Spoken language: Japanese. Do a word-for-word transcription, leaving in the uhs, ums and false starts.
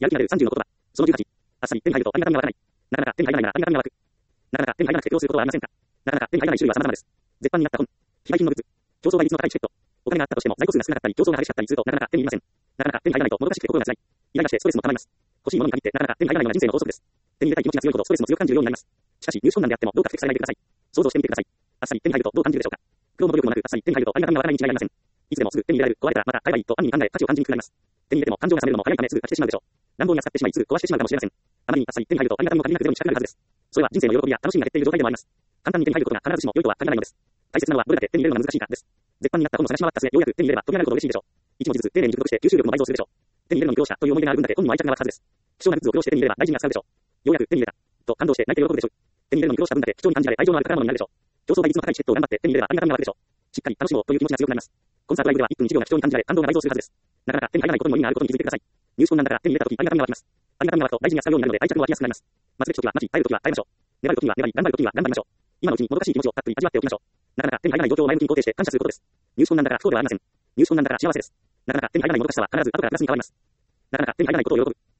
やる気が出るさんじゅうの言葉。そのじゅうはち。あっさり手に入るとありがたみが湧かない。なかなか手に入らないならありがたみが湧く。なかなか手に入らなくて苦労することはありませんか。なかなか手に入らない種類は様々です。絶版になった本。非売品のグッズ。競争倍率の高いチケット。お金があったとしても在庫数が少なかったり競争が激しかったりするとなかなか手に入りません。なかなか手に入らないともどかしくて心が辛い。イライラしてストレスも溜まります。欲しいものに限ってなかなか手に入らないのが人生の法則です。手に入れたい気持ちが強いほどストレスも強く感じるようになります。しかし入手困難であってもどうか不適されないでください。想像してみてください。あっさり手に入るとどう感じるでしょうか。苦労も努力もなくあっさり手に入るとありがたみが湧かないに違いありません。いつでもすぐ手に入れられる壊れたらまた買えばいいと暗に考え価値を感じにくくなります。手に入れても感情が冷めるのも早いためすぐ貸してしまうでしょう。乱暴に扱ってしまいすぐ壊してしまうかもしれません。あまりにあっさり手に入るとありがたみも限りなくゼロに近くなるはずです。それは人生の喜びや楽しみが減っている状態でもあります。簡単に手に入ることが必ずしも良いとは限らないのです。大切なのはどれだけ手に入れるのが難しいかです。絶版になった本を探し回った末ようやく手に入れれば飛び上がるほど嬉しいでしょう。一文字ずつ丁寧に熟読して吸収力も倍増するでしょう。手に入れるのに苦労したという思い出がある分だけ本にも愛着が湧くはずです。貴重なグッズを苦労して手に入れれば大事に扱うでしょう。ようやく手に入れたと感動して泣いて喜ぶでしょう。手に入れるのに苦労した分だけ貴重に感じられ愛情のある宝物になるでしょう。競争倍率の高いチケットを頑張って手に入れればありがたみが湧くでしょう。しっかり楽しもうという気持ちが強くなります。コンサートライブではいっぷんいちびょうが貴重に感じられ感動が倍増するはずです。なかなか手に入らないことにも意味があることに気づいてください。入手困難だから手に入れた時ありがたみが湧きます。ありがたみが湧くと大事に扱うようになるので愛着も湧きやすくなります。待つべき時は待ち、耐える時は耐えましょう。粘る時には粘り、頑張る時には頑張りましょう。今のうちにもどかしい気持ちをたっぷり味わっておきましょう。なかなか手に入らない状況を前向きに肯定して感謝することです。入手困難だから不幸ではありません。入手困難だから幸せです。なかなか手に入らないもどかしさは必ず後からプラスに変わります。なかなか手に入らないことを喜ぶ。